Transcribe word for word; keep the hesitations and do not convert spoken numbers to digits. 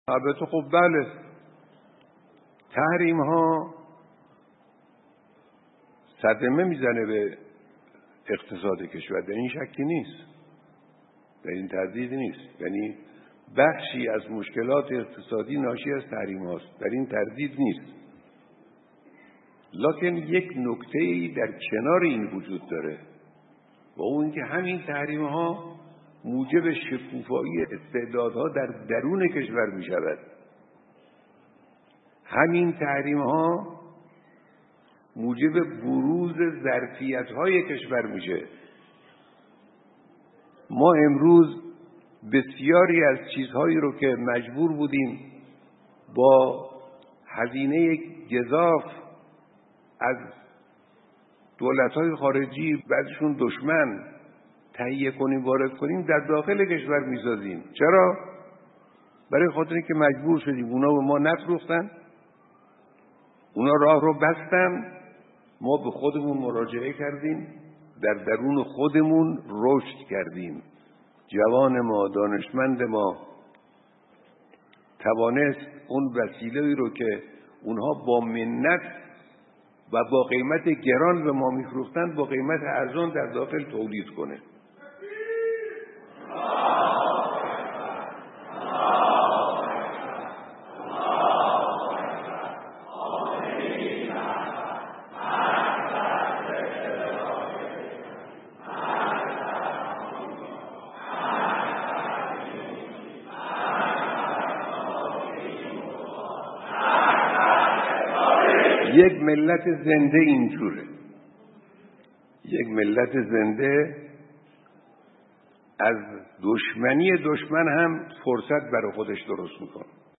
البته خب بله، تحریم ها صدمه میزنه به اقتصاد کشور، در این شکی نیست، در این تردیدی نیست. یعنی بخشی از مشکلات اقتصادی ناشی از تحریم هاست، در این تردید نیست. لکن یک نکته‌ای در کنار این وجود داره و اون اینکه همین تحریم ها موجب شکوفایی استعدادها در درون کشور می شود. همین تحریم ها موجب بروز ظرفیت های کشور میشه. ما امروز بسیاری از چیزهایی رو که مجبور بودیم با هزینه گزاف از دولت‌های خارجی، بعضشون دشمن، تهیه کنیم وارد کنیم، در داخل کشور میسازیم. چرا؟ برای خاطر اینکه مجبور شدیم. اونا به ما نفروختن، اونا راه رو بستن، ما به خودمون مراجعه کردیم، در درون خودمون رشد کردیم. جوان ما، دانشمند ما توانست اون وسیله‌ای رو که اونها با منت و با قیمت گران به ما میفروختن با قیمت ارزان در داخل تولید کنه. یک ملت زنده اینجوره، یک ملت زنده از دشمنی دشمن هم فرصت برای خودش درست میکنه.